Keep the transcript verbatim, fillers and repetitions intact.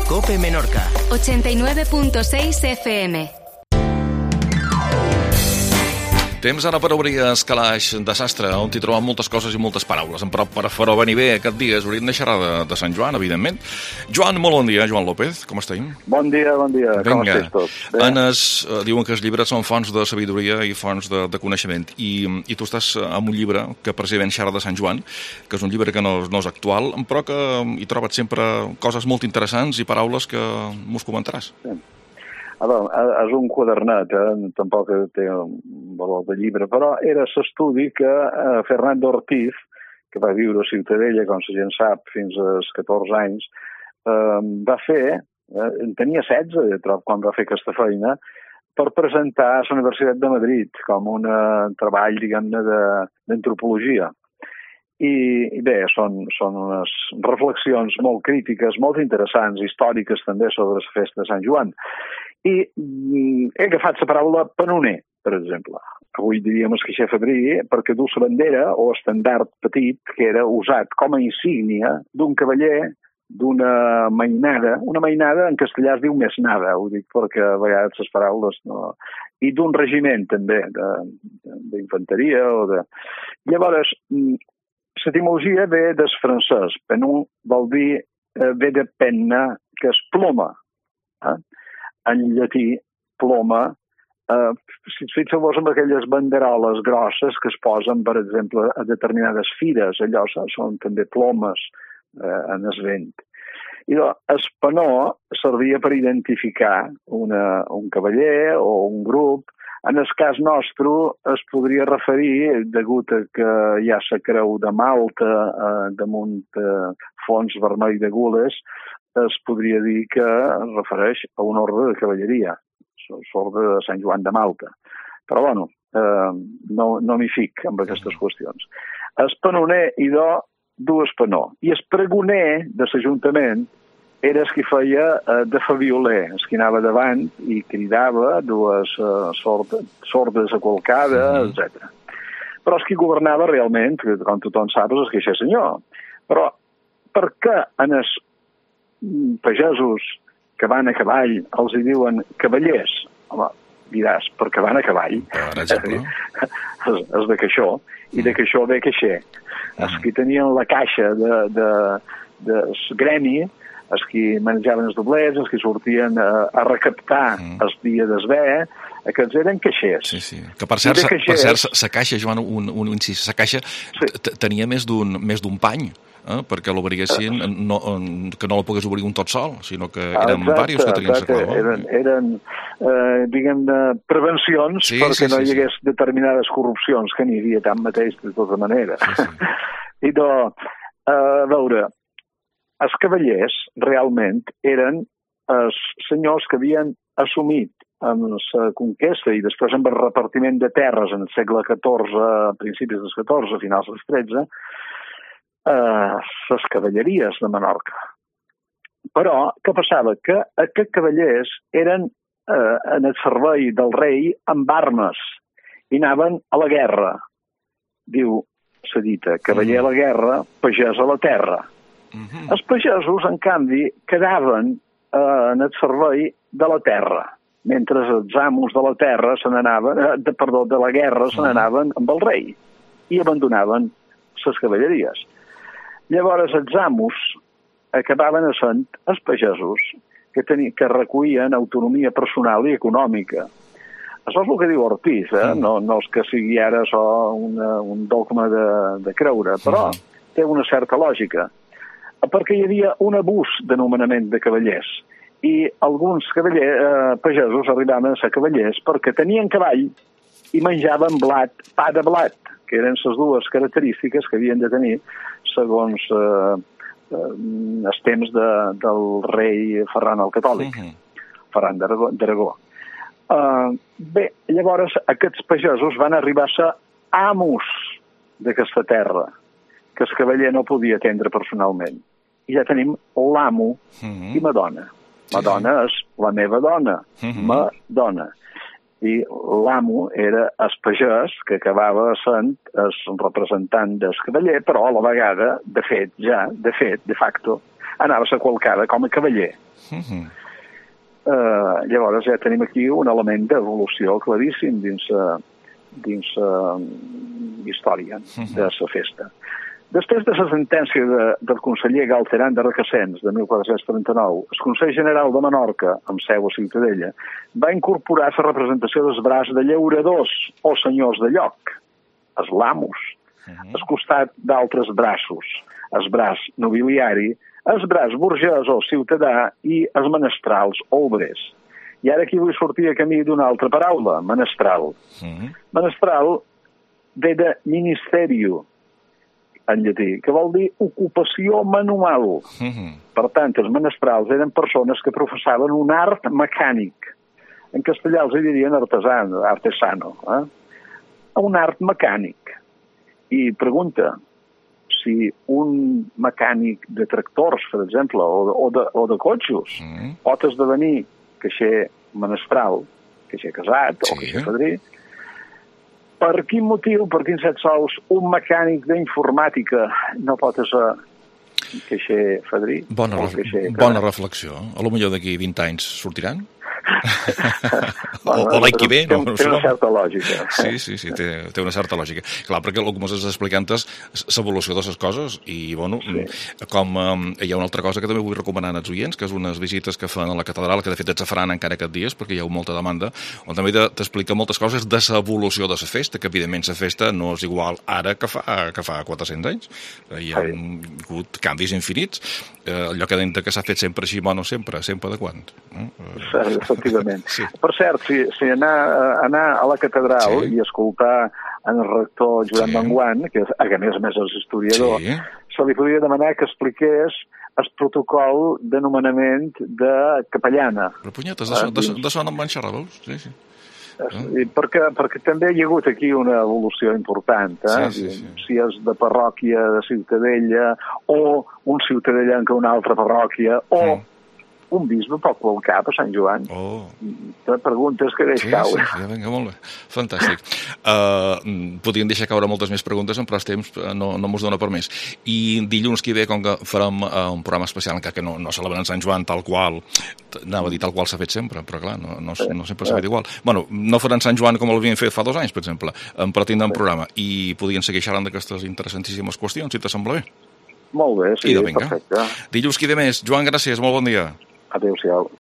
COPE Menorca. ochenta y nueve punto seis F M. Temps ara per obrir Escalaix de Sastre, on hi trobem moltes coses i moltes paraules. Però per fer-ho venir bé aquest dia hauríem de xerrar de, de Sant Joan, evidentment. Joan, molt bon dia. Joan López, com estem? Bon dia, bon dia. Vinga. Com estàs tots? Enes, eh, diuen que els llibres són fonts de sabidoria i fonts de, de coneixement. I, I tu estàs amb un llibre que precisament xerra de Sant Joan, que és un llibre que no, no és actual, però que hi trobes sempre coses molt interessants i paraules que mos comentaràs. Sí. A veure, és un quadernat, eh? Tampoc té un valor de llibre, però era l'estudi que eh, Fernando Ortiz, que va viure a Ciutadella, com la gent sap, fins als catorze anys, eh, va fer, eh, en tenia setze, quan va fer aquesta feina, per presentar a la Universitat de Madrid com un treball, diguem-ne, d'antropologia. I, i bé, són, són unes reflexions molt crítiques, molt interessants, històriques també, sobre la festa de Sant Joan. I mm, he agafat la paraula penoner, per exemple. Avui diríem esquixer febrer, perquè du la bandera o estendard petit, que era usat com a insígnia d'un cavaller, d'una mainada. Una mainada en castellà es diu mesnada, ho dic perquè a vegades les paraules no... I d'un regiment, també, d'infanteria o de... Llavors, l'etimologia ve del francès. Penon vol dir, eh, ve de penna, que és ploma. Eh? En llatí, ploma, eh, si et fixes amb aquelles banderoles grosses que es posen, per exemple, a determinades fires, allò són també plomes eh, en el vent. I el penó servia per identificar una, un cavaller o un grup. En el cas nostre es podria referir, degut a que hi ha la creu de Malta eh, damunt eh, fons vermell de gules, es podria dir que es refereix a un ordre de cavalleria, l'ordre de Sant Joan de Malta. Però, bueno, eh, no, no m'hi fic amb aquestes qüestions. El penoner i do, dues penó. I el pregoner de l'Ajuntament era el que feia eh, de favioler, el que anava davant i cridava dues eh, sordes, sordes acolcades, etcètera. Però el que governava realment, com tothom sap, és el que és senyor. Però per què en els pagesos que van a cavall els hi diuen cavallers? Home, diràs, perquè van a cavall. Per exemple. És, és de caixó, i de caixó ve caixer. Mm. Els que tenien la caixa de, de, de gremi, els que menjaven els doblets, els que sortien a, a recaptar mm. el dia d'esvé, aquests eren caixers. Sí, sí. Que per cert, caixers... per cert, sa caixa, Joan, un, un incís, sa caixa sí. tenia més d'un més d'un pany, eh? Perquè l'obriguessin, no, que no la pogués obrir un tot sol, sinó que eren diversos que tenien la clau. Eren, eren eh, diguem-ne, prevencions sí, perquè sí, no hi hagués sí. determinades corrupcions, que n'hi havia tant mateix de tota manera. Sí, sí. I de, eh, a veure, els cavallers realment eren els senyors que havien assumit amb la conquesta i després amb el repartiment de terres en el segle catorze, a principis del catorze, a finals del tretze, eh, les cavalleries de Menorca. Però què passava? Que aquests cavallers eren eh, en el servei del rei amb armes i anaven a la guerra. Diu la dita, cavaller a la guerra, pagès a la terra. Uh-huh. Els pagesos, en canvi, quedaven eh, en el servei de la terra, mentre els amos de la terra se n'anaven, eh, de, perdó, de la guerra se n'anaven amb el rei i abandonaven les cavalleries. Llavors els amos acabaven essent els pagesos que, teni, que recollien autonomia personal i econòmica. Això és el que diu Ortiz, eh? no, no és que sigui ara això una, un dogma de, de creure, però té una certa lògica. Perquè hi havia un abús de nomenament de cavallers i alguns cavallers, eh, pagesos arribaven a ser cavallers perquè tenien cavall i menjaven blat, pa de blat, que eren les dues característiques que havien de tenir segons eh, eh, els temps de, del rei Ferran el Catòlic, uh-huh. Ferran d'Aragó. Uh, bé, llavors aquests pagesos van arribar a ser amos d'aquesta terra, que el cavaller no podia atendre personalment. I ja tenim l'amo uh-huh. i Madonna. Madonna sí, sí. és la meva dona, uh-huh. Madonna. I l'amo era el pagès, que acabava sent el representant del cavaller, però a la vegada, de fet, ja, de fet, de facto, anava a la qualcada com a cavaller. Uh-huh. Uh, llavors ja tenim aquí un element d'evolució claríssim dins la dins la història de la festa. Després de la sentència de, del conseller Galceran de Requesens de mil quatre-cents trenta-nou, el Consell General de Menorca, amb seu a Ciutadella, va incorporar la representació dels braços de llauradors o senyors de lloc, els lamos, uh-huh. al costat d'altres braços, el braç nobiliari, el braç burgès o ciutadà i els menestrals o obrers. I ara aquí vull sortir a camí d'una altra paraula, menestral. Uh-huh. Menestral ve de ministerio, en llatí, que vol dir ocupació manual. Uh-huh. Per tant, els menestrals eren persones que professaven un art mecànic. En castellà els dirien artesano, artesano. Eh? Un art mecànic. I pregunta, si un mecànic de tractors, per exemple, o de, o de, o de cotxos, mm. pot esdevenir caixer menestral, caixer casat sí. o caixer fadrí, per quin motiu, per quins set sols, un mecànic d'informàtica no pot ser caixer fadrí? Bona, ref caixer bona reflexió. A lo millor d'aquí vint anys sortiran? Bueno, o o l'any que ve, no? Té, té una certa lògica. Sí, sí, sí, té, té una certa lògica. Clar, perquè el que m'estàs explicant és l'evolució de les coses i, bueno, sí. com um, hi ha una altra cosa que també vull recomanar als oients, que és unes visites que fan a la catedral, que de fet es faran encara aquests dies, perquè hi ha molta demanda, on també t'explica moltes coses de l'evolució de la festa, que evidentment la festa no és igual ara que fa, que fa quatre-cents anys. Hi ha sí. hagut canvis infinits. Eh, allò que deien que s'ha fet sempre així, bueno, sempre, sempre de quant. Eh? Efectivament. Sí. Per cert, si, si anar, anar a la catedral sí. i escoltar en el rector Joan sí. Benguant, que a més a més és historiador, sí. se li podria demanar que expliqués el protocol de nomenament de capellana. Però punyetes, de, de, de son en van xerrar, veus? Sí, sí. Eh? Perquè, perquè també hi ha hagut aquí una evolució important. Eh? Sí, sí, sí. Si és de parròquia de Ciutadella o un ciutadella en una altra parròquia o mm. un bisbe pot pel cap a Sant Joan. Oh. Te preguntes que deix sí, caure. Sí, sí, vinga, molt bé. Fantàstic. Uh, podríem deixar caure moltes més preguntes, però el temps no, no mos dona per més. I dilluns que ve, com que farem uh, un programa especial, encara que no, no celebrem Sant Joan tal qual, anava a dir tal qual s'ha fet sempre, però clar, no, no, no sempre s'ha fet igual. Bueno, no faran Sant Joan com l'havien fet fa dos anys, per exemple, per tindre un programa, i podien seguir xerrant d'aquestes interessantíssimes qüestions, si te sembla bé. Molt bé, sí, perfecte. Dilluns que ve més. Joan, gràcies, molt bon dia. Adéu-siau.